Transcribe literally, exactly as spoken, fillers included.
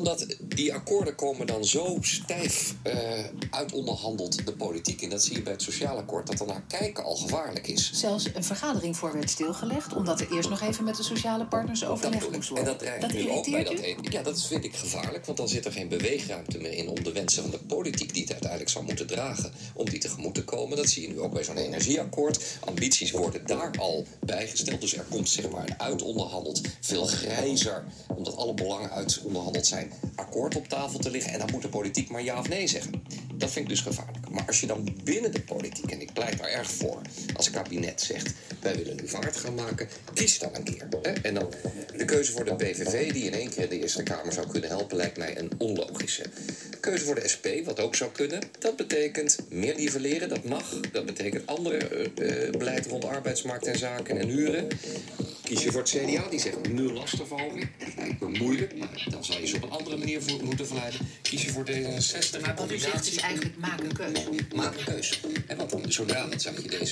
omdat die akkoorden komen dan zo stijf uh, uitonderhandeld de politiek in. Dat zie je bij het sociaal akkoord, dat er naar kijken al gevaarlijk is. Zelfs een vergadering voor werd stilgelegd, omdat er eerst nog even met de sociale partners overlegd moest worden. En dat dreigt nu ook bij dat een. Ja, dat vind ik gevaarlijk, want dan zit er geen beweegruimte meer in om de wensen van de politiek die het uiteindelijk zou moeten dragen, om die tegemoet te komen. Dat zie je nu ook bij zo'n energieakkoord. Ambities worden daar al bijgesteld, dus er komt zeg maar een uitonderhandeld, veel grijzer, omdat alle belangen uitonderhandeld zijn, akkoord op tafel te liggen en dan moet de politiek maar ja of nee zeggen. Dat vind ik dus gevaarlijk. Maar als je dan binnen de politiek, en ik pleit daar erg voor, als kabinet zegt, wij willen nu vaart gaan maken, kies dan een keer. Hè? En dan de keuze voor de P V V, die in één keer de Eerste Kamer zou kunnen helpen, lijkt mij een onlogische. De keuze voor de S P, wat ook zou kunnen, dat betekent meer nivelleren, dat mag. Dat betekent andere uh, beleid rond arbeidsmarkt en zaken en huren. Kies je voor het C D A, die zegt nul lastenverhoging. Dat lijkt me moeilijk, maar dan zal je ze op een andere manier voor moeten verleiden. Kies je voor D zesenzestig. Maar wat u zegt is eigenlijk maak een keuze. Maak een keuze. En want zodra, dat zag je deze